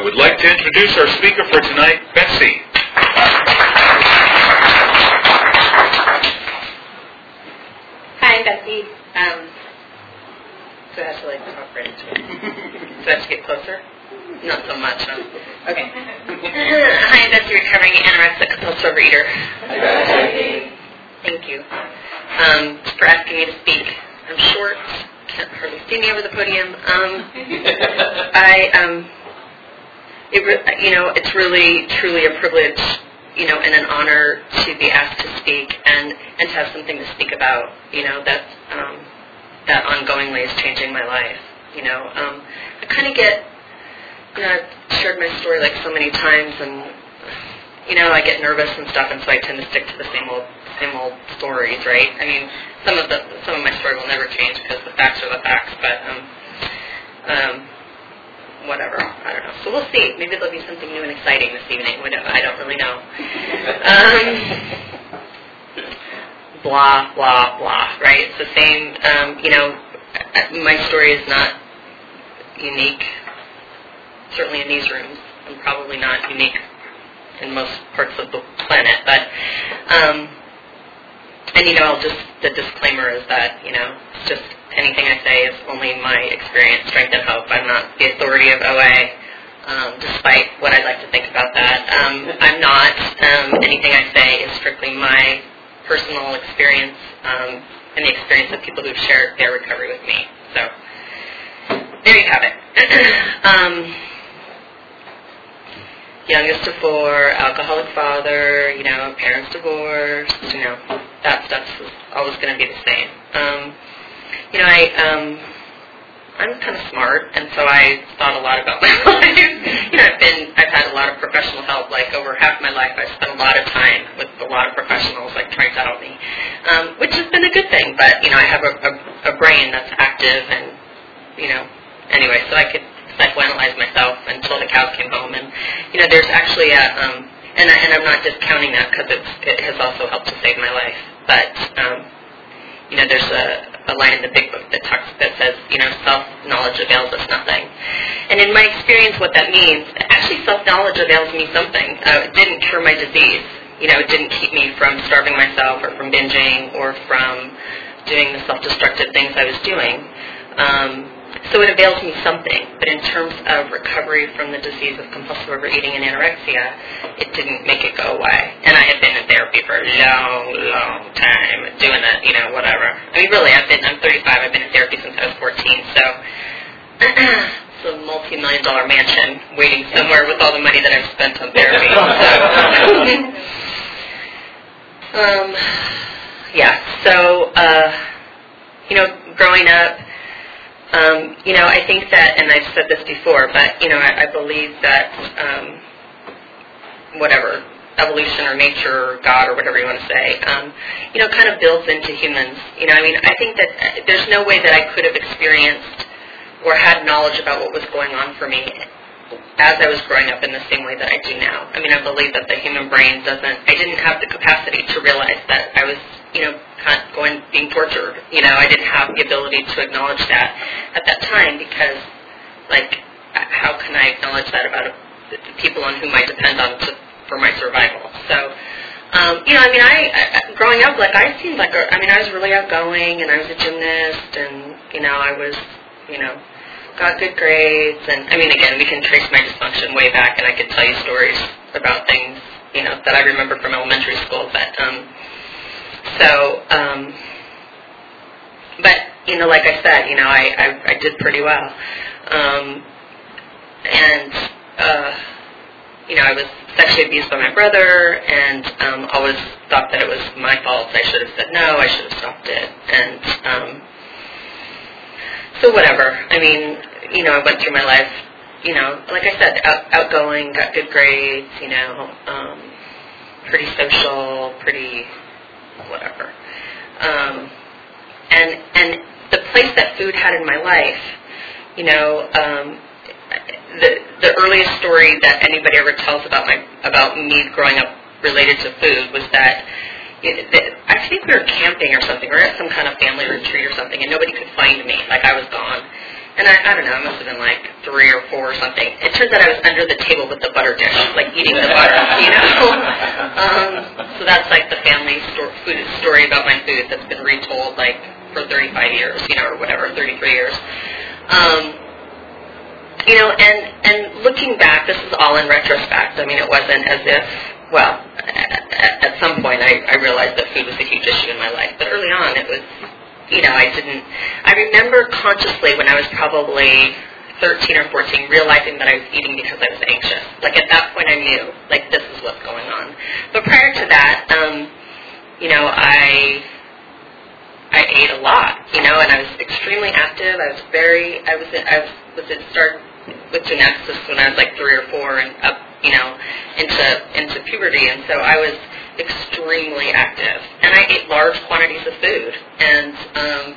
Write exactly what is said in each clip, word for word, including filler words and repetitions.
would like to introduce our speaker for tonight, Betsy. Hi, I'm Betsy. Um, so I have to like talk right into it. So I have to get closer? Not so much, huh? Okay. Hi, I'm Betsy, recovering anorexic compulsive overeater. Hi, Betsy. Thank you um, for asking me to speak. I'm short, can't hardly see me over the podium. Um, I, um, it re- you know, it's really, truly a privilege, you know, and an honor to be asked to speak and, and to have something to speak about, you know, that, um, that ongoingly is changing my life, you know. Um, I kind of get, you know, I've shared my story like so many times, and, you know, I get nervous and stuff, and so I tend to stick to the same old, same old stories, right? I mean, some of the, some of my story will never change because the facts are the facts, but, um, um, whatever, I don't know. So we'll see. Maybe there'll be something new and exciting this evening. We don't, I don't really know. Um, blah, blah, blah, right? It's the same, um, you know, my story is not unique, certainly in these rooms, and probably not unique in most parts of the planet, but, um, and, you know, I'll just, the disclaimer is that, you know, it's just anything I say is only my experience, strength, and hope. I'm not the authority of O A, um, despite what I'd like to think about that. Um, I'm not. Um, anything I say is strictly my personal experience um, and the experience of people who've shared their recovery with me. So, there you have it. um, youngest of four, alcoholic father, you know, parents divorced, you know, that stuff is always going to be the same. Um, you know, I, um, I'm kind of smart, and so I thought a lot about my life. You know, I've been, I've had a lot of professional help. Like over half my life, I spent a lot of time with a lot of professionals, like trying to help me, um, which has been a good thing. But you know, I have a, a, a brain that's active, and you know, anyway, so I could psychoanalyze myself until the cows came home. And you know, there's actually a, um, and, I, and I'm not discounting that because it has also helped to save my life. But um, you know, there's a a line in the big book that talks that says, you know, self-knowledge avails us nothing. And in my experience, what that means, actually self-knowledge avails me something. Uh, it didn't cure my disease. You know, it didn't keep me from starving myself or from binging or from doing the self-destructive things I was doing. Um, so it avails me something. But in terms of recovery from the disease of compulsive overeating and anorexia, it didn't make it go away. And I had been in therapy for a long, long time, doing that, you know, whatever. I mean, really, I've been, I'm thirty-five, I've been in therapy since I was fourteen, so it's a multi-million dollar mansion waiting somewhere with all the money that I've spent on therapy. So, um, yeah, so, uh, you know, growing up, Um, you know, I think that, and I've said this before, but, you know, I, I believe that, um, whatever, evolution or nature or God or whatever you want to say, um, you know, kind of builds into humans. You know, I mean, I think that there's no way that I could have experienced or had knowledge about what was going on for me as I was growing up in the same way that I do now. I mean, I believe that the human brain doesn't, I didn't have the capacity to realize that I was, you know, kind of going, being tortured. You know, I didn't have the ability to acknowledge that at that time because, like, how can I acknowledge that about a, the people on whom I depend on to, for my survival? So, um, you know, I mean, I, I, growing up, like, I seemed like, a, I mean, I was really outgoing, and I was a gymnast, and, you know, I was, you know, got good grades, and, I mean, again, we can trace my dysfunction way back, and I could tell you stories about things, you know, that I remember from elementary school, but, um, so, um, but, you know, like I said, you know, I, I, I did pretty well, um, and, uh, you know, I was sexually abused by my brother, and, um, always thought that it was my fault. I should have said no, I should have stopped it, and, um, so whatever. I mean, you know, I went through my life, you know, like I said, out, outgoing, got good grades, you know, um, pretty social, pretty whatever. Um, and and the place that food had in my life, you know, um, the the earliest story that anybody ever tells about my about me growing up related to food was that. It, it, I think we were camping or something. We were at some kind of family retreat or something, and nobody could find me. Like, I was gone. and I, I don't know, I must have been like three or four or something. It turns out I was under the table with the butter dish, like eating the butter, you know? um, so that's like the family sto- food story about my food that's been retold like for thirty-five years, you know, or whatever, thirty-three years. Um, you know, and, and looking back, this is all in retrospect. I mean, it wasn't as if, well, at, at some point I, I realized that food was a huge issue in my life. But early on, it was, you know, I didn't, I remember consciously when I was probably thirteen or fourteen, realizing that I was eating because I was anxious. Like at that point I knew, like this is what's going on. But prior to that, um, you know, I I ate a lot, you know, and I was extremely active. I was very, I was, I was, was it started with gymnastics when I was like three or four and up, you know, into into puberty, and so I was extremely active, and I ate large quantities of food, and um,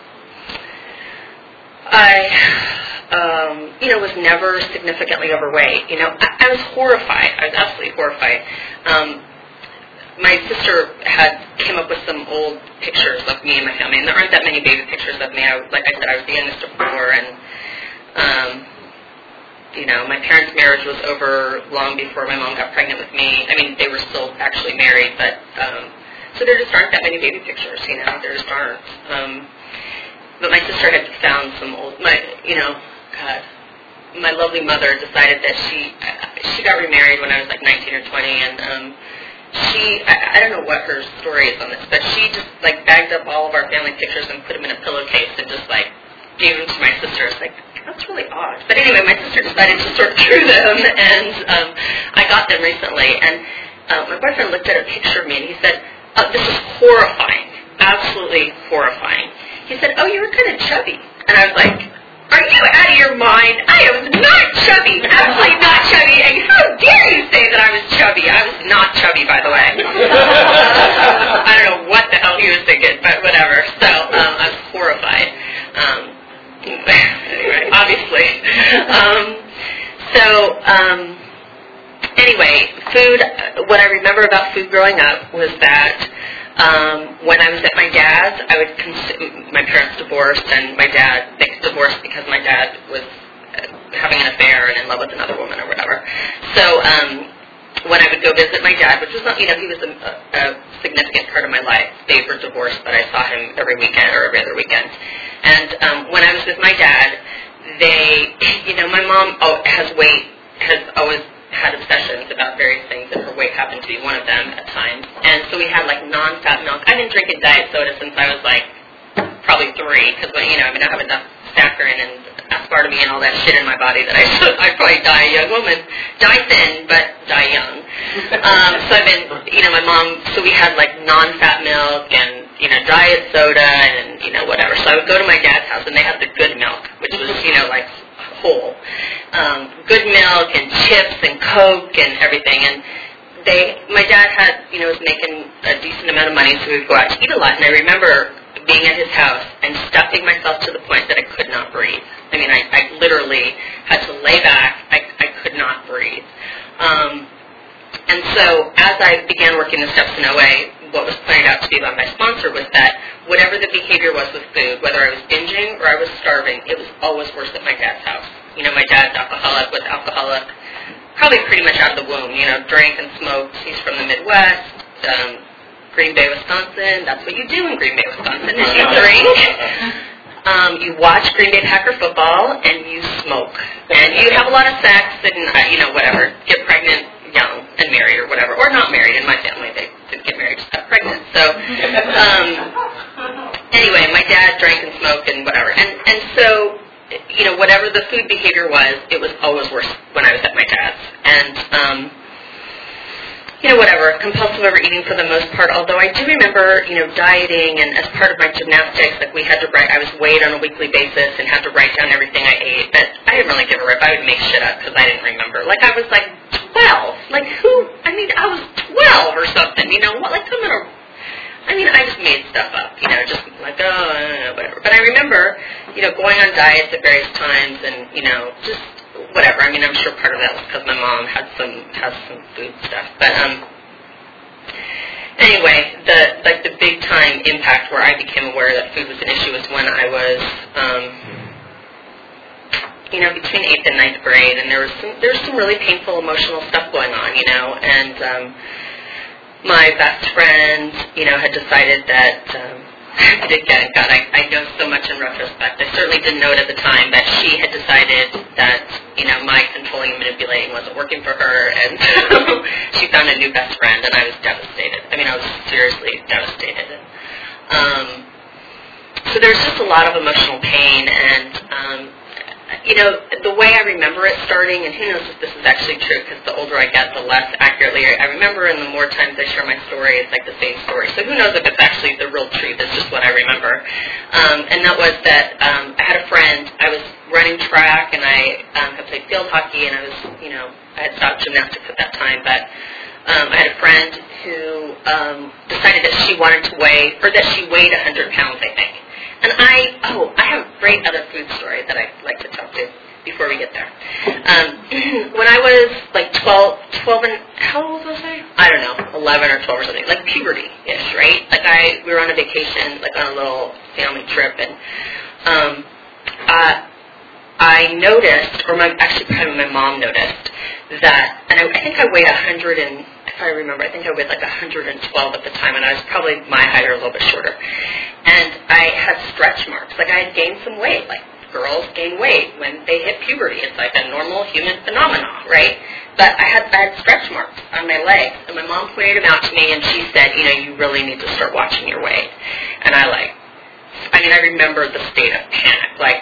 I, um, you know, was never significantly overweight. You know, I, I was horrified. I was absolutely horrified. Um, my sister had came up with some old pictures of me and my family, and there aren't that many baby pictures of me. I, like I said, I was the youngest of four, and um, you know, my parents' marriage was over long before my mom got pregnant with me. I mean, they were still actually married, but um, so there just aren't that many baby pictures. You know, there just aren't. Um, but my sister had found some old, my, you know, God, my lovely mother decided that she she got remarried when I was like nineteen or twenty, and um, she, I, I don't know what her story is on this, but she just like bagged up all of our family pictures and put them in a pillowcase and just like gave them to my sister. It's like, that's really odd. But anyway, my sister decided to sort through them, and um, I got them recently. And uh, my boyfriend looked at a picture of me, and he said, oh, this is horrifying, absolutely horrifying. He said, oh, you were kind of chubby. And I was like, are you out of your mind? I was not chubby, absolutely not chubby. And how dare you say that I was chubby? I was not chubby, by the way. I don't know what the hell he was thinking, but whatever. So um, I was horrified. Um, anyway, obviously. Um, so, um, anyway, food, what I remember about food growing up was that um, when I was at my dad's, I would consume, my parents divorced, and my dad, they divorced because my dad was having an affair and in love with another woman or whatever. So, um, when I would go visit my dad, which was not, you know, he was a, a significant part of my life. They were divorced, but I saw him every weekend or every other weekend. And um, when I was with my dad, they, you know, my mom oh, has weight, has always had obsessions about various things, and her weight happened to be one of them at times. And so we had like non-fat milk. I've been drinking diet soda since I was like probably three, because, you know, I mean, I have enough saccharin and aspartame and all that shit in my body that I I'd probably die a young woman. Die thin, but die young. Um, so I've been, you know, my mom, so we had like non-fat milk and, you know, diet soda and, you know, whatever. So I would go to my dad's house and they had the good milk, which was, you know, like whole. Um, good milk and chips and Coke and everything. And they, my dad had, you know, was making a decent amount of money, so we would go out to eat a lot. And I remember being at his house and stuffing myself to the point that I could not breathe. I mean, I, I literally had to lay back. I, I could not breathe. Um, and so as I began working the steps in O A, what was pointed out to me by my sponsor was that whatever the behavior was with food, whether I was binging or I was starving, it was always worse at my dad's house. You know, my dad's alcoholic, was alcoholic probably pretty much out of the womb. You know, drank and smoked. He's from the Midwest. Um, Green Bay, Wisconsin. That's what you do in Green Bay, Wisconsin, is you drink, um, you watch Green Bay Packer football, and you smoke. And you have a lot of sex and, uh, you know, whatever, get pregnant young and married or whatever. Or not married. In my family, they didn't get married, just got pregnant. So, um, anyway, my dad drank and smoked and whatever. And, and so, you know, whatever the food behavior was, it was always worse when I was at my dad's. And, um, you know, whatever, compulsive overeating for the most part, although I do remember, you know, dieting, and as part of my gymnastics, like we had to write, I was weighed on a weekly basis and had to write down everything I ate, but I didn't really give a rip. I would make shit up because I didn't remember. Like, I was like twelve. Like, who, I mean, I was twelve or something, you know, what, like, I'm gonna, I mean, I just made stuff up, you know, just like, oh, I don't know, whatever. But I remember, you know, going on diets at various times and, you know, just whatever. I mean, I'm sure part of that was because my mom had some has some food stuff. But um, anyway, the like the big time impact where I became aware that food was an issue was when I was um, you know, between eighth and ninth grade, and there was some, there was some really painful emotional stuff going on, you know, and um, my best friend, you know, had decided that, um, again, God, I, I know so much in retrospect. I certainly didn't know it at the time, but she had decided that, you know, my controlling and manipulating wasn't working for her, and so she found a new best friend, and I was devastated. I mean, I was seriously devastated. And, um, so there's just a lot of emotional pain, and, um, you know, the way I remember it starting, and who knows if this is actually true, because the older I get, the less accurately I remember, and the more times I share my story, it's like the same story. So who knows if it's actually the real truth, it's just what I remember. Um, and that was that um, I had a friend, I was running track, and I um, had played field hockey, and I was, you know, I had stopped gymnastics at that time, but um, I had a friend who um, decided that she wanted to weigh, or that she weighed one hundred pounds, I think. And I, oh, I have a great other food story that I'd like to tell to before we get there. Um, when I was like twelve, twelve and, how old was I? I don't know, eleven or twelve or something, like puberty-ish, right? Like I, we were on a vacation, like on a little family trip, and um, uh, I noticed, or my, actually probably my mom noticed, that, and I, I think I weighed one hundred and, if I remember, I think I weighed like one hundred twelve at the time, and I was probably my height or a little bit shorter. And I had stretch marks, like I had gained some weight, like girls gain weight when they hit puberty. It's like a normal human phenomenon, right? But I had, I had stretch marks on my legs, and my mom pointed them out to me, and she said, you know, you really need to start watching your weight. And I like, I mean, I remember the state of panic, like,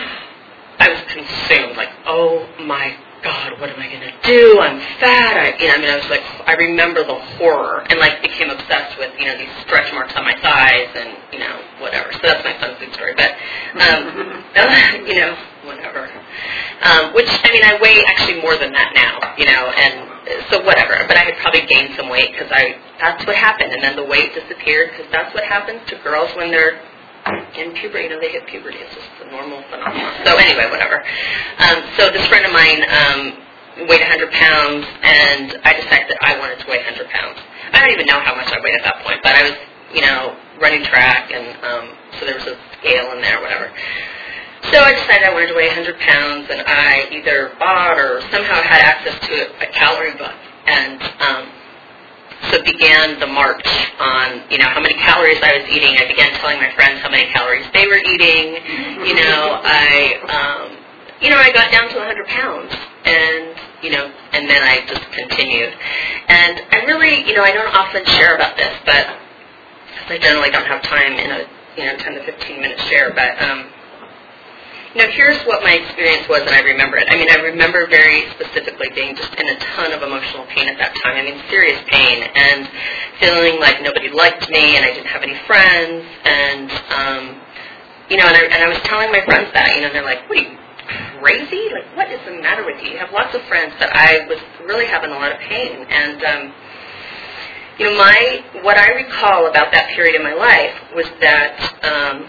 I was consumed, like, oh my God, what am I going to do? I'm fat. I, you know, I mean, I was like, I remember the horror, and like became obsessed with, you know, these stretch marks on my thighs, and you know, whatever. So that's my fun food story. But, um, you know, whatever. Um, which, I mean, I weigh actually more than that now, you know, and so whatever. But I had probably gained some weight because I, that's what happened, and then the weight disappeared because that's what happens to girls when they're in puberty. You know, they hit puberty. It's just a normal phenomenon. So anyway, whatever. Um, so this friend of mine um, weighed one hundred pounds, and I decided that I wanted to weigh one hundred pounds. I don't even know how much I weighed at that point, but I was, you know, running track, and um, so there was a scale in there, whatever. So I decided I wanted to weigh one hundred pounds, and I either bought or somehow had access to a, a calorie book, and um, so began the march on, you know, how many calories I was eating. I began telling my friends how many calories they were eating. You know, I, um, you know, I got down to one hundred pounds, and, you know, and then I just continued. And I really, you know, I don't often share about this, but I generally don't have time in a, you know, ten to fifteen minute share, but, um, you know, here's what my experience was, and I remember it. I mean, I remember very specifically being just in a ton of emotional pain at that time. I mean, serious pain, and feeling like nobody liked me, and I didn't have any friends, and, um, you know, and I, and I was telling my friends that, you know, and they're like, what are you, crazy? Like, what is the matter with you? You have lots of friends, but I was really having a lot of pain, and, um, you know, my, what I recall about that period in my life was that, um,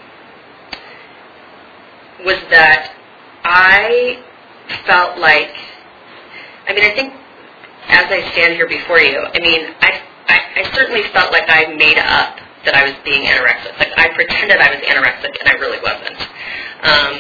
was that I felt like, I mean, I think as I stand here before you, I mean, I, I, I certainly felt like I made up that I was being anorexic. Like, I pretended I was anorexic, and I really wasn't. Um,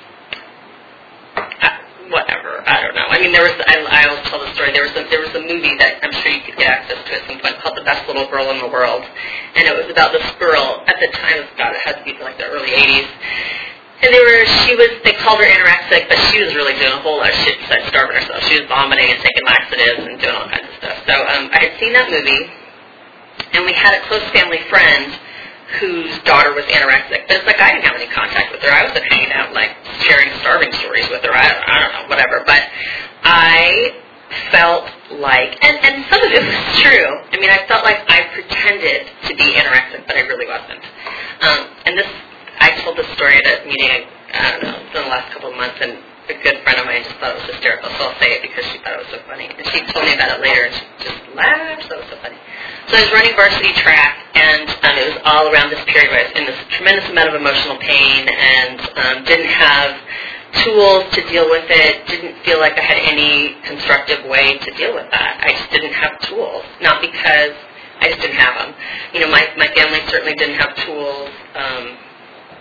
I, whatever, I don't know. I mean, there was, I, I always tell the story, there was, a, there was a movie that I'm sure you could get access to at some point called The Best Little Girl in the World, and it was about this girl, at the time, God, it had to be like the early eighties, and they were, she was, they called her anorexic, but she was really doing a whole lot of shit besides starving herself. She was vomiting and taking laxatives and doing all kinds of stuff. So um, I had seen that movie, and we had a close family friend whose daughter was anorexic. But it's like I didn't have any contact with her. I wasn't hanging out, like, sharing starving stories with her. I, I don't know, whatever. But I felt like, and, and some of it was true. I mean, I felt like I pretended to be anorexic, but I really wasn't. Um, and this, I told this story at a meeting, I don't know, in the last couple of months, and a good friend of mine just thought it was hysterical, so I'll say it because she thought it was so funny. And she told me about it later, and she just laughed, so it was so funny. So I was running varsity track, and um, it was all around this period where I was in this tremendous amount of emotional pain, and um, didn't have tools to deal with it, didn't feel like I had any constructive way to deal with that. I just didn't have tools, not because I just didn't have them. You know, my, my family certainly didn't have tools. Um,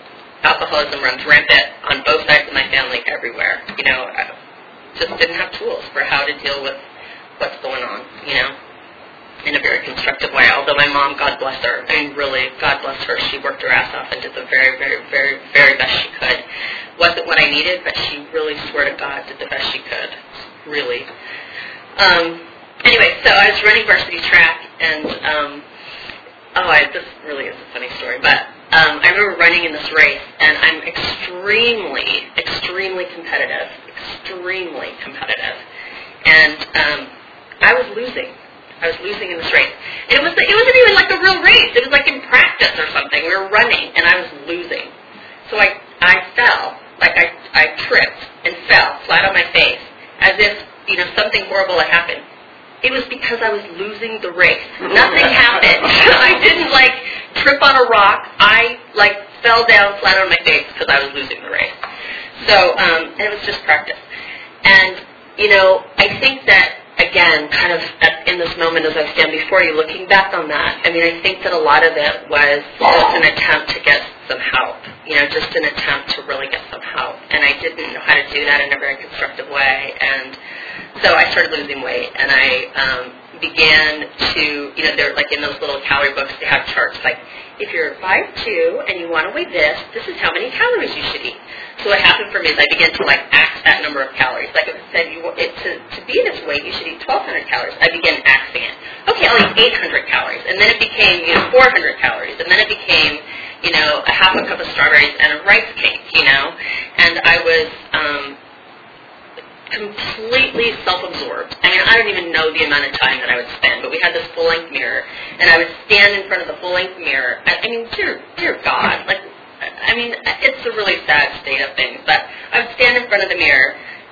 alcoholism runs rampant on both sides of my family everywhere. You know, I just didn't have tools for how to deal with what's going on, you know, in a very constructive way. Although my mom, God bless her, I mean, really, God bless her, she worked her ass off and did the very, very, very, very best she could. Wasn't what I needed, but she really, swear to God, did the best she could, really. Um, anyway, so I was running varsity track, and, um, oh, I, this really is a funny story, but um, I remember running in this race, and I'm extremely, extremely competitive, extremely competitive, and um, I was losing. I was losing in this race. And it, was, it wasn't even like a real race. It was like in practice or something. We were running, and I was losing. So I, I fell. Like I, I tripped and fell flat on my face as if, you know, something horrible had happened. It was because I was losing the race. Nothing happened. I didn't, like, trip on a rock. I, like, fell down flat on my face because I was losing the race. So, um, and it was just practice. And, you know, I think that, again, kind of at, in this moment as I stand before you, looking back on that, I mean, I think that a lot of it was just an attempt to get some help, you know, just an attempt to really get some help. And I didn't know how to do that in a very constructive way. And so I started losing weight, and I um, began to, you know, they're like in those little calorie books, they have charts like, if you're five two and you want to weigh this, this is how many calories you should eat. So what happened for me is I began to, like, axe that number of calories. Like it said, you, it, to, to be this weight, you should eat twelve hundred calories. I began axing it. Okay, I'll eat eight hundred calories. And then it became, you know, four hundred calories. And then it became, you know, a half a cup of strawberries and a rice cake, you know. And I was um, completely self-absorbed. I mean, I don't even know the amount of time that I would spend. But we had this full-length mirror. And I would stand in front of the full-length mirror. I, I mean, dear, dear God, like, I mean, it's a really sad state of things, but I would stand in front of the mirror,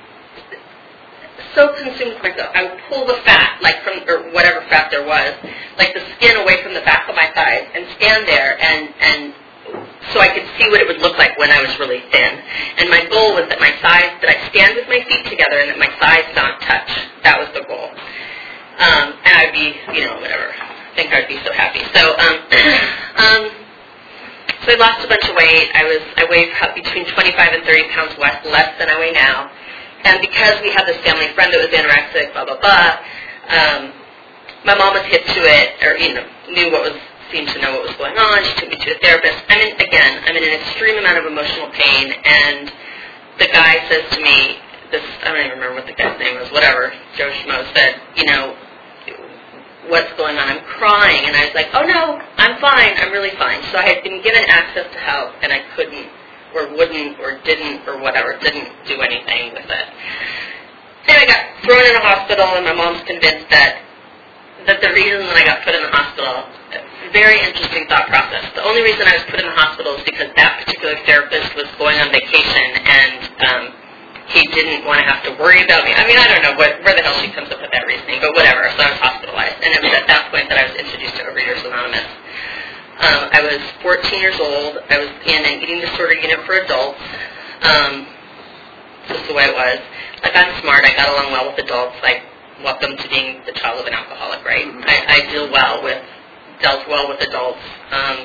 so consumed with myself, I would pull the fat, like from, or whatever fat there was, like the skin away from the back of my thighs, and stand there, and, and so I could see what it would look like when I was really thin. And my goal was that my thighs, that I stand with my feet together, and that my thighs not touch. That was the goal. Um, and I'd be, you know, whatever, I think I'd be so happy. So, um, um, So I lost a bunch of weight. I was I weighed between twenty-five and thirty pounds less, less than I weigh now. And because we had this family friend that was anorexic, blah, blah, blah, um, my mom was hip to it, or, you know, knew what was, seemed to know what was going on. She took me to a therapist. I'm in, again, I'm in an extreme amount of emotional pain, and the guy says to me, this, I don't even remember what the guy's name was, whatever, Joe Schmo said, you know, what's going on? I'm crying. And I was like, oh, no, I'm fine. I'm really fine. So I had been given access to help, and I couldn't or wouldn't or didn't or whatever, didn't do anything with it. And I got thrown in a hospital, and my mom's convinced that that the reason that I got put in the hospital, very interesting thought process. The only reason I was put in the hospital is because that particular therapist was going on vacation, and um, he didn't want to have to worry about me. I mean, I don't know what, where the hell she comes up with that reasoning, but whatever. So I was hospitalized. And it was at that point that I was introduced to Overeaters Anonymous. Um, I was fourteen years old. I was in an eating disorder unit for adults. Um, just the way it was. Like, I'm smart. I got along well with adults. Like, welcome to being the child of an alcoholic, right? I, I deal well with, dealt well with adults. Um,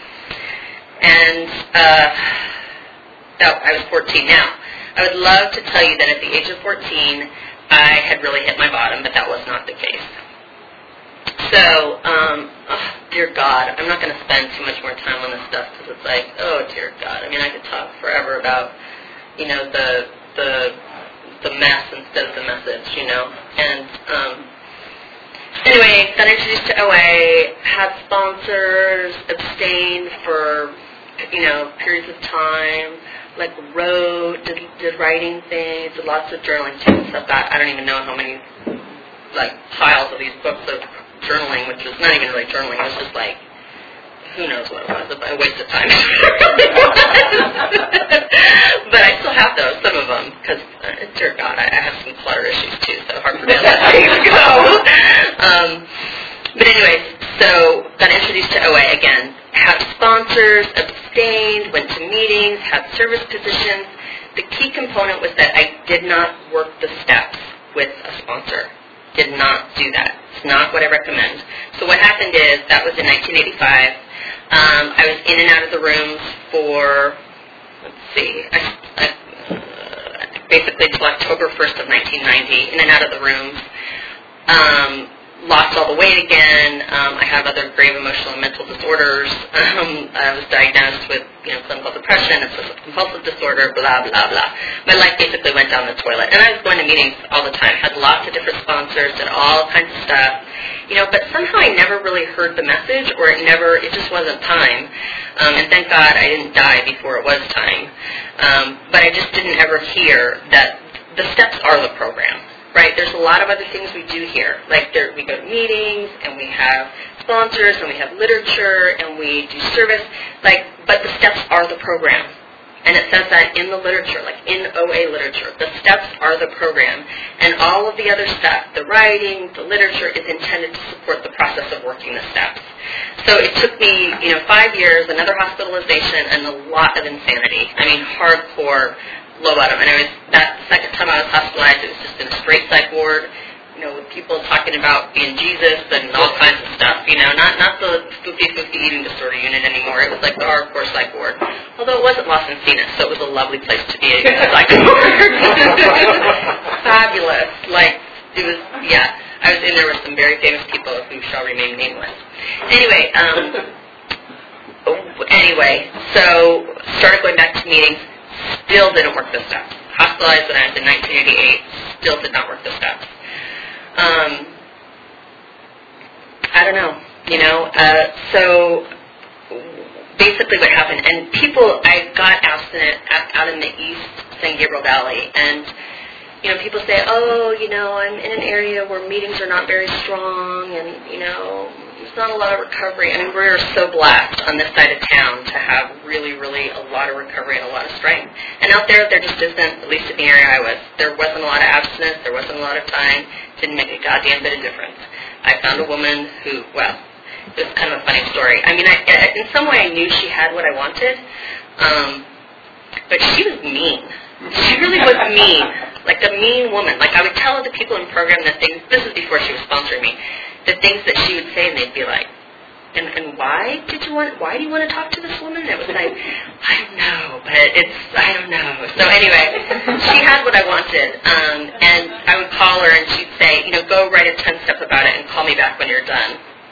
and uh, that, I was fourteen now. I would love to tell you that at the age of fourteen, I had really hit my bottom, but that was not the case. So, um, oh, dear God, I'm not going to spend too much more time on this stuff because it's like, oh, dear God. I mean, I could talk forever about, you know, the the the mess instead of the message, you know. And um, anyway, got introduced to O A, had sponsors, abstained for, you know, periods of time. Like, wrote, did, did writing things, did lots of journaling too. So I've got, I don't even know how many, like, piles of these books of journaling, which was not even really journaling. It was just like, who knows what it was, a waste of time. But I still have those, some of them, because, uh, dear God, I, I have some clutter issues too, so hard for me to let things go. Um, but anyways, so got introduced to O A again. Had sponsors, abstained, went to meetings, had service positions. The key component was that I did not work the steps with a sponsor. Did not do that. It's not what I recommend. So what happened is, that was in nineteen eighty-five. Um, I was in and out of the rooms for let's see, I, I, uh, basically until October first of nineteen ninety, in and out of the rooms. Um, lost all the weight again. Um, I have other grave emotional and mental disorders. Um, I was diagnosed with, you know, clinical depression, obsessive compulsive disorder, blah, blah, blah. My life basically went down the toilet. And I was going to meetings all the time. Had lots of different sponsors, did all kinds of stuff. You know, but somehow I never really heard the message, or it never, it just wasn't time. Um, and thank God I didn't die before it was time. Um, but I just didn't ever hear that the steps are the program. Right, there's a lot of other things we do here. Like there, we go to meetings, and we have sponsors, and we have literature, and we do service. Like, but the steps are the program, and it says that in the literature, like in O A literature, the steps are the program, and all of the other stuff, the writing, the literature, is intended to support the process of working the steps. So it took me, you know, five years, another hospitalization, and a lot of insanity. I mean, hardcore. Low bottom. And it was that second time I was hospitalized, it was just in a straight psych ward, you know, with people talking about being Jesus and all kinds of stuff, you know, not not the fifty-fifty eating disorder unit anymore. It was like the hardcore psych ward. Although it wasn't Los Encinas, so it was a lovely place to be a psych ward. Fabulous. Like, it was, yeah. I was in there with some very famous people who shall remain nameless. Anyway, um, anyway, so started going back to meetings. Still didn't work the steps. Hospitalized when I was in nineteen eighty-eight. Still did not work the steps. Um, I don't know. You know. Uh, so basically, what happened, and people, I got abstinent out in the East San Gabriel Valley, and you know, people say, oh, you know, I'm in an area where meetings are not very strong, and you know, there's not a lot of recovery. I mean, we're so blessed on this side of town to have really, really a lot of recovery and a lot of strength. And out there, there just isn't, at least in the area I was, there wasn't a lot of abstinence, there wasn't a lot of time, didn't make a goddamn bit of difference. I found a woman who, well, it was kind of a funny story. I mean, I, in some way I knew she had what I wanted, um, but she was mean. She really was mean, like a mean woman. Like I would tell the people in the program the things, this is before she was sponsoring me, the things that she would say, and they'd be like, and, and why did you want, why do you want to talk to this woman? And it was like, I don't know, but it's, I don't know. So anyway, she had what I wanted, um, and I would call her, and she'd say, you know, go write a ten-step about it and call me back when you're done.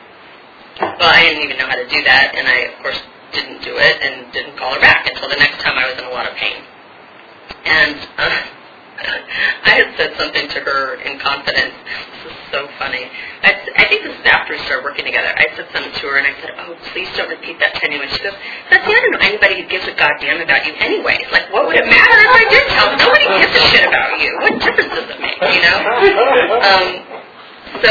Well, I didn't even know how to do that, and I, of course, didn't do it and didn't call her back until the next time I was in a lot of pain. And uh, I had said something to her in confidence. This is so funny. I, I think this is after we started working together. I said something to her, and I said, oh, please don't repeat that to anyone. She goes, Betsy, I don't know anybody who gives a goddamn about you anyways. Like, what would it matter if I did tell them? Nobody gives a shit about you. What difference does it make, you know? Um, so,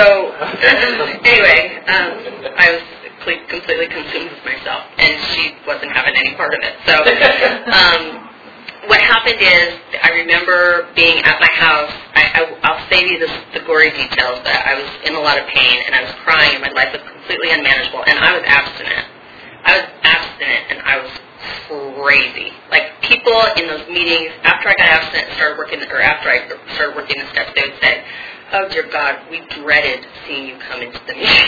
anyway, um, I was completely consumed with myself, and she wasn't having any part of it. So, um... what happened is, I remember being at my house, I, I, I'll save you this, the gory details, but I was in a lot of pain, and I was crying, and my life was completely unmanageable, and I was abstinent. I was abstinent, and I was crazy. Like, people in those meetings, after I got abstinent and started working, or after I started working the steps, they would say, oh, dear God, we dreaded seeing you come into the meeting.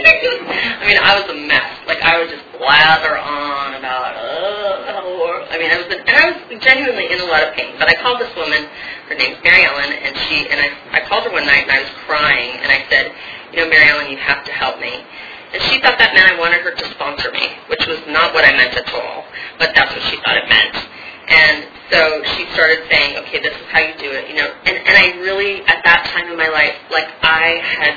I mean, I was a mess. Like, I would just blather on about, oh, I mean, I was, in, and I was genuinely in a lot of pain. But I called this woman, her name's Mary Ellen, and she, and I, I called her one night, and I was crying, and I said, you know, Mary Ellen, you have to help me. And she thought that meant I wanted her to sponsor me, which was not what I meant at all, but that's what she thought it meant. And so she started saying, okay, this is how you do it, you know. And, and I really, at that time in my life, like I had,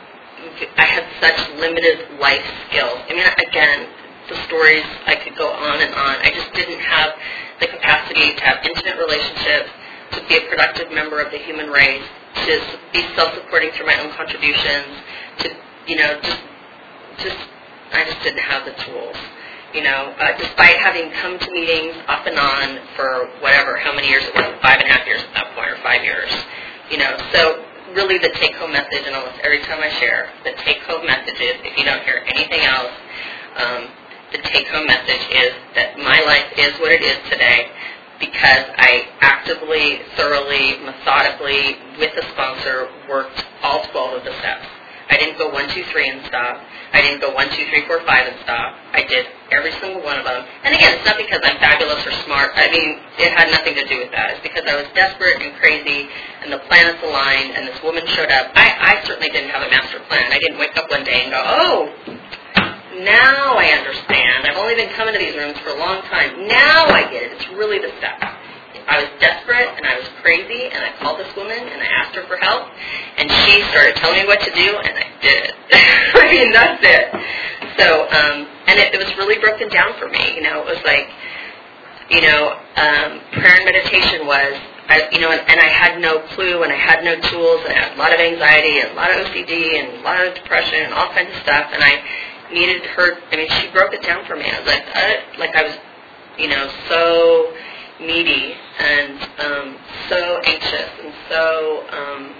I had such limited life skills. I mean, again, the stories, I could go on and on. I just didn't have the capacity to have intimate relationships, to be a productive member of the human race, to be self-supporting through my own contributions, to, you know, just, just, I just didn't have the tools. You know, uh, despite having come to meetings off and on for whatever, how many years it was, five and a half years at that point, or five years. You know, so really the take-home message, and almost every time I share, the take-home message is, if you don't hear anything else, um, the take-home message is that my life is what it is today because I actively, thoroughly, methodically, with a sponsor, worked all twelve of the steps. I didn't go one, two, three and stop. I didn't go one, two, three, four, five and stop. I did every single one of them. And again, it's not because I'm fabulous or smart. I mean, it had nothing to do with that. It's because I was desperate and crazy, and the planets aligned, and this woman showed up. I, I certainly didn't have a master plan. I didn't wake up one day and go, oh, now I understand. I've only been coming to these rooms for a long time. Now I get it. It's really the steps. I was desperate, and I was crazy, and I called this woman, and I asked her for help, and she started telling me what to do, and I did it. I mean, that's it. So, um, and it, it was really broken down for me. You know, it was like, you know, um, prayer and meditation was, I, you know, and, and I had no clue, and I had no tools, and I had a lot of anxiety, and a lot of O C D, and a lot of depression, and all kinds of stuff, and I needed her. I mean, she broke it down for me. I was like, uh, like I was, you know, so needy and um, so anxious and so um,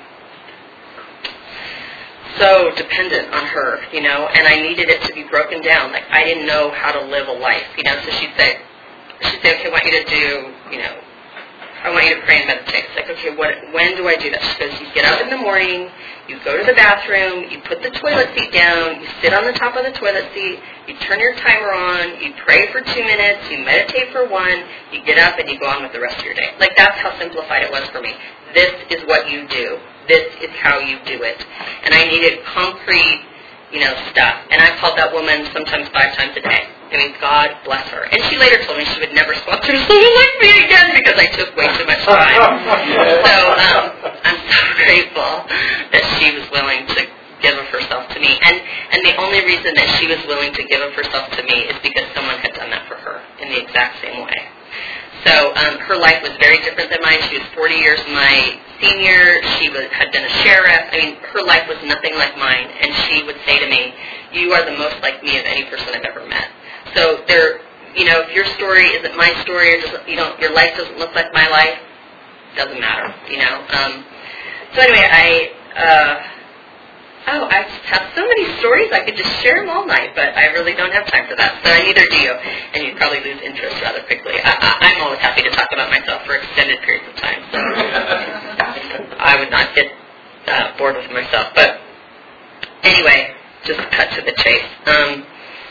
so dependent on her, you know, and I needed it to be broken down. Like, I didn't know how to live a life, you know, so she'd say, she'd say, okay, I want you to do, you know, I want you to pray and meditate. It's like, okay, what, when do I do that? She goes, you get up in the morning, you go to the bathroom, you put the toilet seat down, you sit on the top of the toilet seat, you turn your timer on, you pray for two minutes, you meditate for one, you get up and you go on with the rest of your day. Like, that's how simplified it was for me. This is what you do. This is how you do it. And I needed concrete, you know, stuff. And I called that woman sometimes five times a day. I mean, God bless her. And she later told me she would never sponsor someone like me again because I took way too much time. So um, I'm so grateful that she was willing to give of herself to me. And, and the only reason that she was willing to give of herself to me is because someone had done that for her in the exact same way. So um, her life was very different than mine. She was forty years my senior. She was, had been a sheriff. I mean, her life was nothing like mine. And she would say to me, you are the most like me of any person I've ever met. So there, you know, if your story isn't my story, or just, you know, your life doesn't look like my life, doesn't matter, you know. Um, so anyway, I, uh, oh, I just have so many stories. I could just share them all night, but I really don't have time for that. So neither do you, and you'd probably lose interest rather quickly. I, I, I'm always happy to talk about myself for extended periods of time, so I would not get uh, bored with myself. But anyway, just cut to the chase. Um,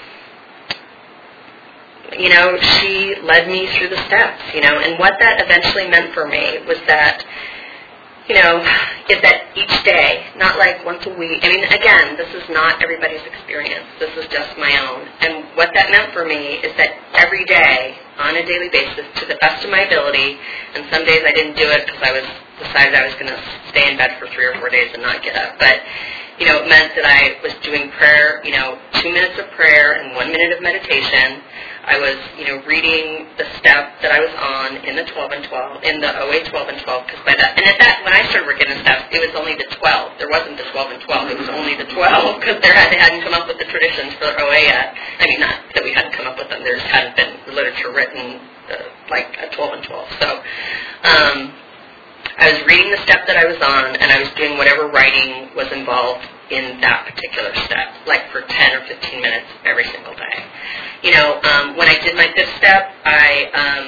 You know, she led me through the steps, you know, and what that eventually meant for me was that, you know, is that each day, not like once a week. I mean, again, this is not everybody's experience. This is just my own. And what that meant for me is that every day, on a daily basis, to the best of my ability, and some days I didn't do it because I was decided I was going to stay in bed for three or four days and not get up. But, you know, it meant that I was doing prayer, you know, two minutes of prayer and one minute of meditation. I was, you know, reading the step that I was on in the twelve and twelve, in the O A twelve and twelve, because by that, and at that, when I started working in the steps, it was only the twelve. There wasn't the twelve and twelve. It was only the twelve, because there had, they hadn't come up with the traditions for O A yet. I mean, not that we hadn't come up with them. There just hadn't been literature written uh, like a twelve and twelve. So, um, I was reading the step that I was on, and I was doing whatever writing was involved in that particular step, like for ten or fifteen minutes every single day. You know, um, when I did my fifth step, I, um,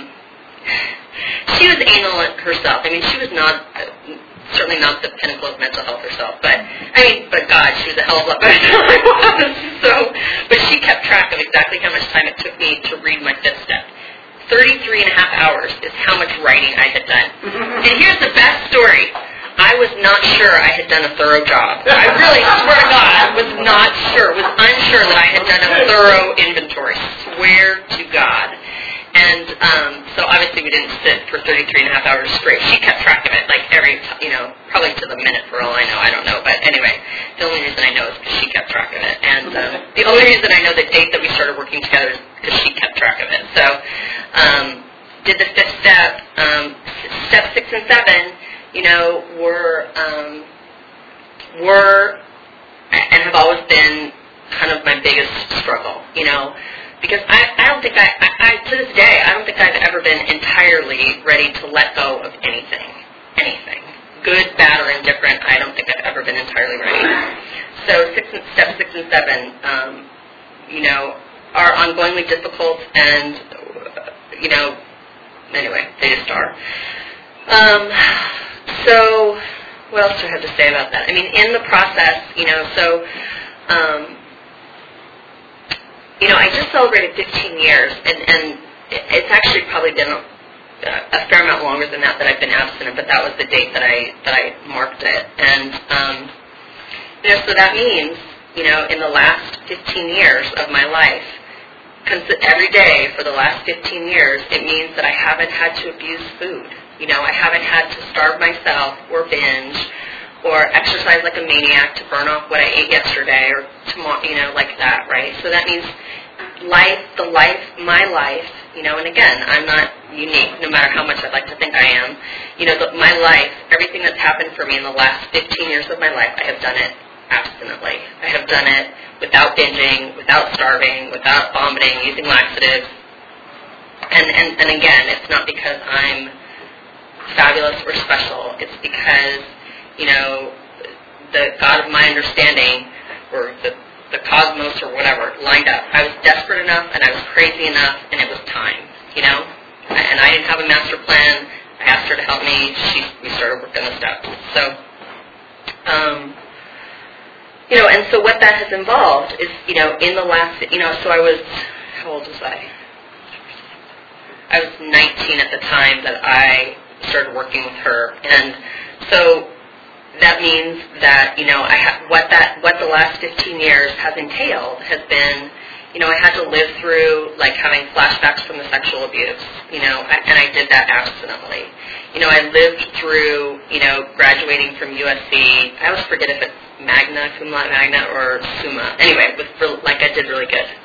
she was anal herself. I mean, she was not, uh, certainly not the pinnacle of mental health herself, but, I mean, but God, she was a hell of a lot better than I was. So, but she kept track of exactly how much time it took me to read my fifth step. thirty-three and a half hours is how much writing I had done. And here's the best story. I was not sure I had done a thorough job. I really, swear to God, was not sure, was unsure that I had done a thorough inventory. Swear to God. And um, so obviously we didn't sit for thirty-three and a half hours straight. She kept track of it, like every, you know, probably to the minute for all I know. I don't know. But anyway, the only reason I know is because she kept track of it. And um, the only reason I know the date that we started working together is because she kept track of it. So um, did the fifth step, um, step six and seven, you know, were, um, were and have always been kind of my biggest struggle, you know, because I, I don't think I, I, I, to this day, I don't think I've ever been entirely ready to let go of anything, anything, good, bad, or indifferent. I don't think I've ever been entirely ready. So six and, step six and seven, um, you know, are ongoingly difficult, and, you know, anyway, they just are. Um, so, what else do I have to say about that? I mean, in the process, you know, so, um, you know, I just celebrated fifteen years, and, and it's actually probably been a, a fair amount longer than that that I've been abstinent, but that was the date that I that I marked it. And, um, you know, so that means, you know, in the last fifteen years of my life, every day for the last fifteen years, it means that I haven't had to abuse food. You know, I haven't had to starve myself or binge or exercise like a maniac to burn off what I ate yesterday or tomorrow, you know, like that, right? So that means life, the life, my life, you know, and again, I'm not unique, no matter how much I'd like to think I am. You know, the, my life, everything that's happened for me in the last fifteen years of my life, I have done it abstinently. I have done it without binging, without starving, without vomiting, using laxatives. And, and, and again, it's not because I'm fabulous or special. It's because, you know, the God of my understanding, or the, the cosmos or whatever, lined up. I was desperate enough, and I was crazy enough, and it was time, you know? And I didn't have a master plan. I asked her to help me. She, we started working the steps. So, um... You know, and so what that has involved is, you know, in the last, you know, so I was, how old was I? I was nineteen at the time that I started working with her. And so that means that, you know, I ha- what that, what the last fifteen years has entailed has been, you know, I had to live through, like, having flashbacks from the sexual abuse, you know, and I did that abstinently. You know, I lived through, you know, graduating from U S C. I always forget if it's magna, cum laude magna, or summa. Anyway, with like I did really good.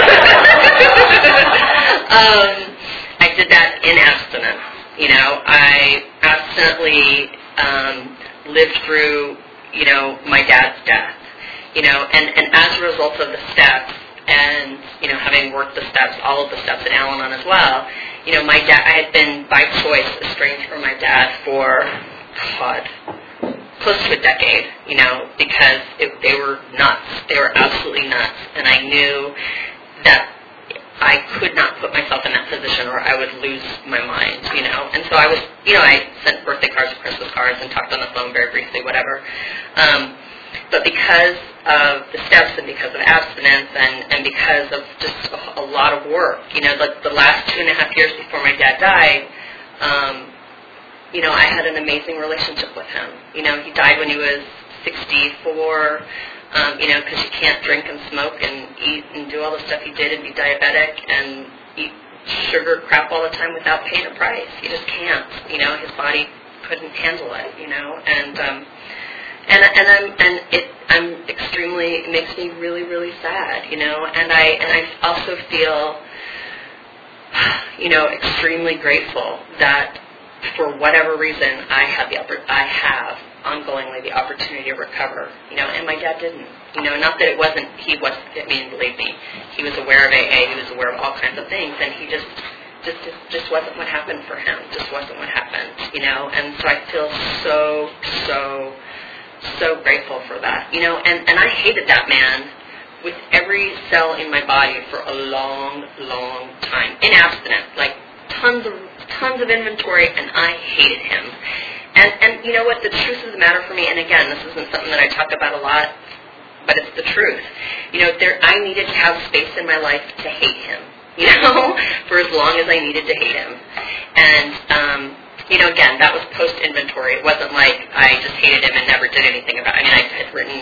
um, I did that in abstinence. You know, I abstinently um, lived through, you know, my dad's death. You know, and, and as a result of the steps, and, you know, having worked the steps, all of the steps at Al-Anon as well, you know, my dad, I had been, by choice, estranged from my dad for, God, close to a decade, you know, because it, they were nuts. They were absolutely nuts. And I knew that I could not put myself in that position or I would lose my mind, you know. And so I was, you know, I sent birthday cards, Christmas cards, and talked on the phone very briefly, whatever. Um, but because of the steps and because of abstinence and, and because of just a, a lot of work, you know, like the last two and a half years before my dad died, um, you know, I had an amazing relationship with him. You know, he died when he was sixty-four, um, you know, because you can't drink and smoke and eat and do all the stuff he did and be diabetic and eat sugar crap all the time without paying a price. You just can't. You know, his body couldn't handle it, you know, and... Um, And and I'm and it I'm extremely it makes me really really sad, you know, and I and I also feel, you know, extremely grateful that for whatever reason I had the I have ongoingly the opportunity to recover, you know, and my dad didn't, you know, not that it wasn't he was I mean believe me, he was aware of A A, he was aware of all kinds of things, and he just just just, just wasn't what happened for him, just wasn't what happened, you know, and so I feel so so. so grateful for that, you know, and, and I hated that man with every cell in my body for a long, long time, in abstinence, like tons of tons of inventory, and I hated him. And, and you know what, the truth of the matter for me, and again, this isn't something that I talk about a lot, but it's the truth. You know, there I needed to have space in my life to hate him, you know, for as long as I needed to hate him. And, um, you know, again, that was post-inventory. It wasn't like I just hated him and never did anything about it. I mean, I had written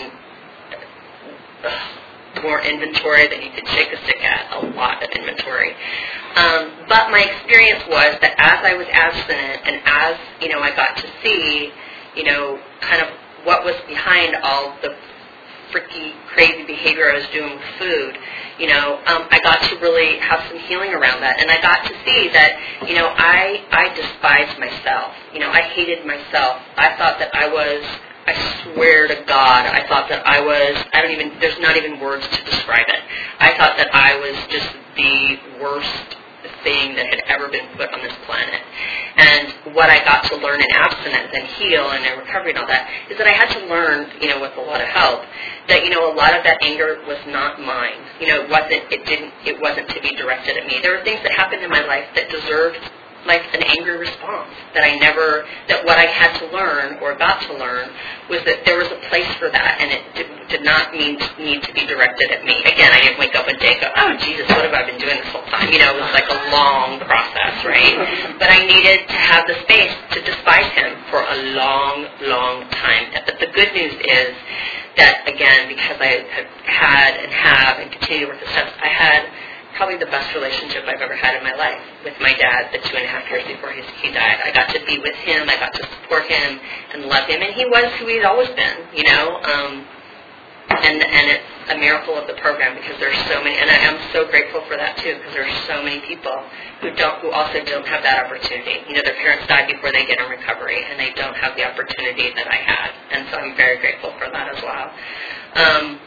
ugh, more inventory than you could shake a stick at, a lot of inventory. Um, but my experience was that as I was abstinent and as, you know, I got to see, you know, kind of what was behind all the freaky, crazy behavior I was doing with food, you know, um, I got to really have some healing around that. And I got to see that, you know, I, I despised myself. You know, I hated myself. I thought that I was, I swear to God, I thought that I was, I don't even, there's not even words to describe it. I thought that I was just the worst thing that had ever been put on this planet. And what I got to learn in abstinence and heal and in recovery and all that is that I had to learn, you know, with a lot of help, that, you know, a lot of that anger was not mine. You know, it wasn't, it didn't, it wasn't to be directed at me. There were things that happened in my life that deserved, like, an angry response that I never, that what I had to learn or got to learn was that there was a place for that, and it did, did not mean need to be directed at me. Again, I didn't wake up one day and go, oh, Jesus, what have I been doing this whole time? You know, it was like a long process, right? But I needed to have the space to despise him for a long, long time. But the good news is that, again, because I have had and have and continue to work the steps, I had probably the best relationship I've ever had in my life with my dad the two and a half years before he, he died. I got to be with him. I got to support him and love him. And he was who he'd always been, you know. Um, and and it's a miracle of the program because there's so many, and I am so grateful for that too because there's so many people who don't, who also don't have that opportunity. You know, their parents died before they get in recovery, and they don't have the opportunity that I had. And so I'm very grateful for that as well. Um,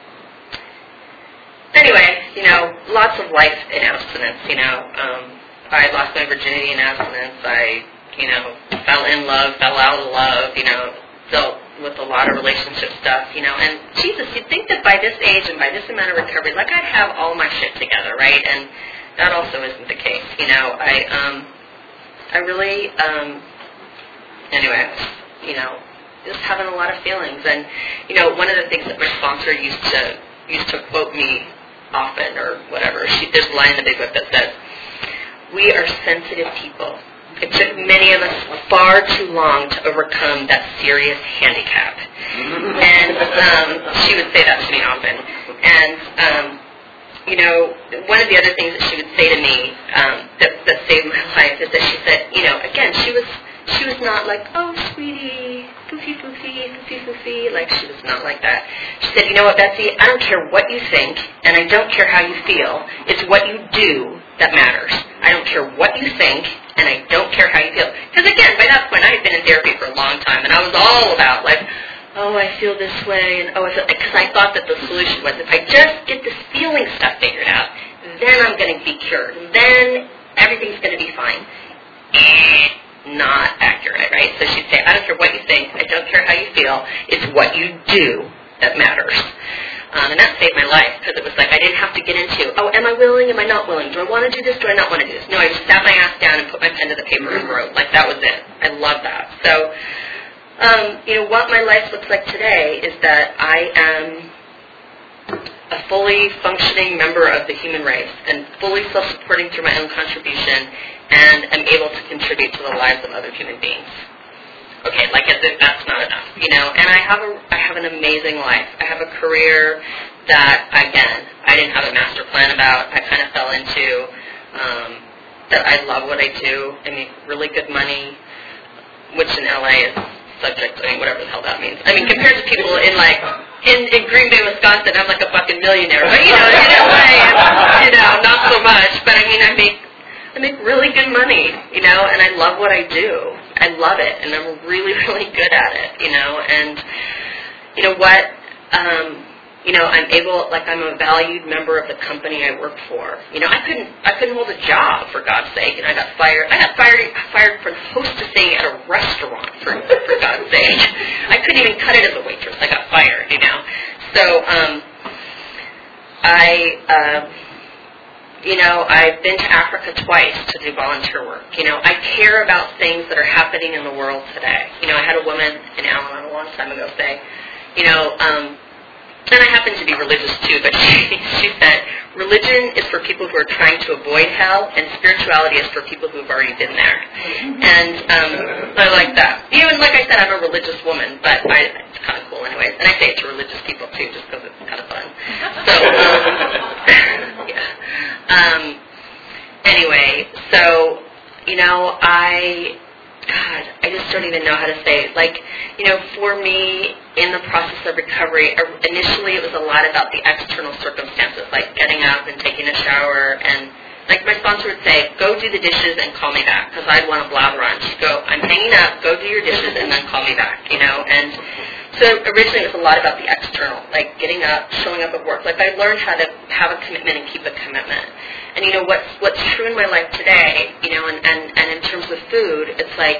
Anyway, you know, lots of life in abstinence, you know. Um, I lost my virginity in abstinence. I, you know, fell in love, fell out of love, you know, dealt with a lot of relationship stuff, you know. And Jesus, you'd think that by this age and by this amount of recovery, like I'd have all my shit together, right? And that also isn't the case, you know. I, um, I really, um, anyway, you know, just having a lot of feelings. And, you know, one of the things that my sponsor used to, used to quote me often or whatever. She, there's a line in the Big Book that says, we are sensitive people. It took many of us far too long to overcome that serious handicap. And um, she would say that to me often. And, um, you know, one of the other things that she would say to me um, that, that saved my life is that she said, you know, again, she was she was not like, oh, sweetie, foofy, foofy, foofy, foofy. Like, she was not like that. She said, you know what, Betsy, I don't care what you think, and I don't care how you feel. It's what you do that matters. I don't care what you think, and I don't care how you feel. Because, again, by that point, I had been in therapy for a long time, and I was all about, like, oh, I feel this way, and oh, I feel, because I thought that the solution was if I just get this feeling stuff figured out, then I'm going to be cured. Then everything's going to be fine. Not accurate, right? So she'd say, I don't care what you think, I don't care how you feel, it's what you do that matters. Um, and that saved my life, because it was like I didn't have to get into, oh, am I willing, am I not willing, do I want to do this, do I not want to do this? No, I just sat my ass down and put my pen to the paper and wrote. Like, that was it. I love that. So, um, you know, what my life looks like today is that I am a fully functioning member of the human race and fully self-supporting through my own contribution, and am able to contribute to the lives of other human beings. Okay, like as if that's not enough, you know. And I have a, I have an amazing life. I have a career that, again, I didn't have a master plan about. I kind of fell into um, that. I love what I do. I make really good money, which in L A is subject. I mean, whatever the hell that means. I mean, compared to people in like in, in Green Bay, Wisconsin, I'm like a fucking millionaire. But you know, in L A, you know, not so much. But I mean, I make. I make really good money, you know, and I love what I do. I love it, and I'm really, really good at it, you know, and you know what, um, you know, I'm able, like, I'm a valued member of the company I work for. You know, I couldn't, I couldn't hold a job, for God's sake, and I got fired. I got fired, fired for hostessing at a restaurant, for, for God's sake. I couldn't even cut it as a waitress. I got fired, you know. So, um, I, uh, You know, I've been to Africa twice to do volunteer work. You know, I care about things that are happening in the world today. You know, I had a woman in Al-Anon a long time ago say, you know, um, and I happen to be religious too, but she, she said, religion is for people who are trying to avoid hell, and spirituality is for people who have already been there. And um, I like that. Even, like I said, I'm a religious woman, but I, it's kind of cool anyways. And I say it to religious people too, just because it's kind of fun. So, um, yeah. Um, anyway, so, you know, I, God, I just don't even know how to say it. Like, you know, for me, in the process of recovery, initially it was a lot about the external circumstances, like getting up and taking a shower, and like my sponsor would say, go do the dishes and call me back, because I'd want to blabber on. She'd go, I'm hanging up, go do your dishes and then call me back, you know, and so originally it was a lot about the external, like getting up, showing up at work. Like I learned how to have a commitment and keep a commitment. And you know, what's what's true in my life today, you know, and, and, and in terms of food, it's like,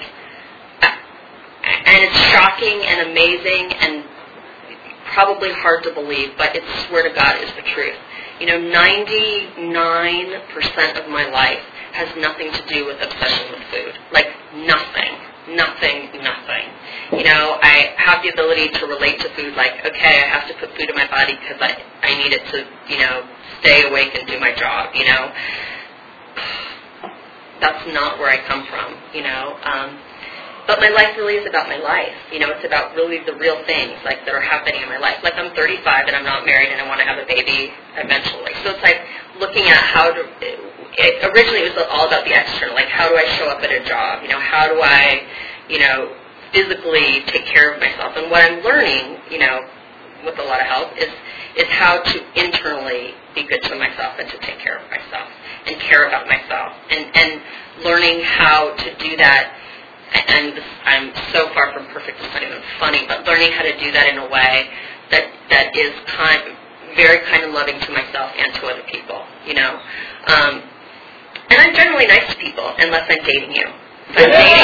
and it's shocking and amazing and probably hard to believe, but it, swear to God, is the truth. You know, ninety-nine percent of my life has nothing to do with obsession with food. Like, nothing. nothing, nothing. You know, I have the ability to relate to food like, okay, I have to put food in my body because I, I need it to, you know, stay awake and do my job, you know. That's not where I come from, you know. Um, but my life really is about my life. You know, it's about really the real things, like, that are happening in my life. Like, I'm thirty-five and I'm not married and I want to have a baby eventually. So it's like looking at how to, it, originally it was all about the external, like, how do I show up at a job? You know, how do I, you know, physically take care of myself? And what I'm learning, you know, with a lot of help, is is how to internally be good to myself and to take care of myself and care about myself, and, and learning how to do that. And this, I'm so far from perfect, it's not even funny, but learning how to do that in a way that that is kind, very kind and loving to myself and to other people, you know. Um, and I'm generally nice to people, unless I'm dating you. If I'm dating,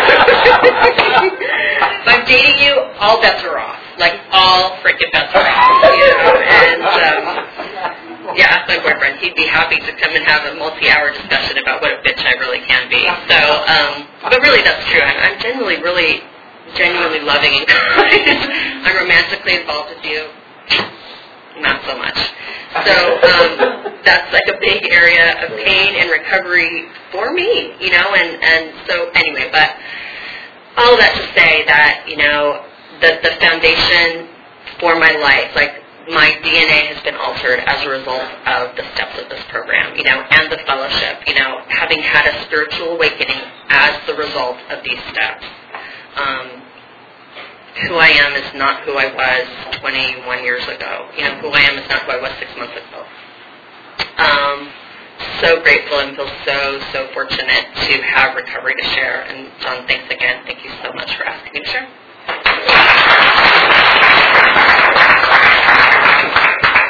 if I'm dating you, all bets are off. Like, all freaking bets are off, you know. And, um, yeah, ask my boyfriend. He'd be happy to come and have a multi-hour discussion about what a bitch I really can be. So, um, but really, that's true. I'm, I'm genuinely, really, genuinely loving and kind. I'm romantically involved with you. Not so much. So um, that's like a big area of pain and recovery for me, you know, and, and so anyway, but all that to say that, you know, the, the foundation for my life, like my D N A has been altered as a result of the steps of this program, you know, and the fellowship, you know, having had a spiritual awakening as the result of these steps. Um, Who I am is not who I was twenty-one years ago. You know, who I am is not who I was six months ago. Um, so grateful and feel so, so fortunate to have recovery to share. And John, thanks again. Thank you so much for asking me to share.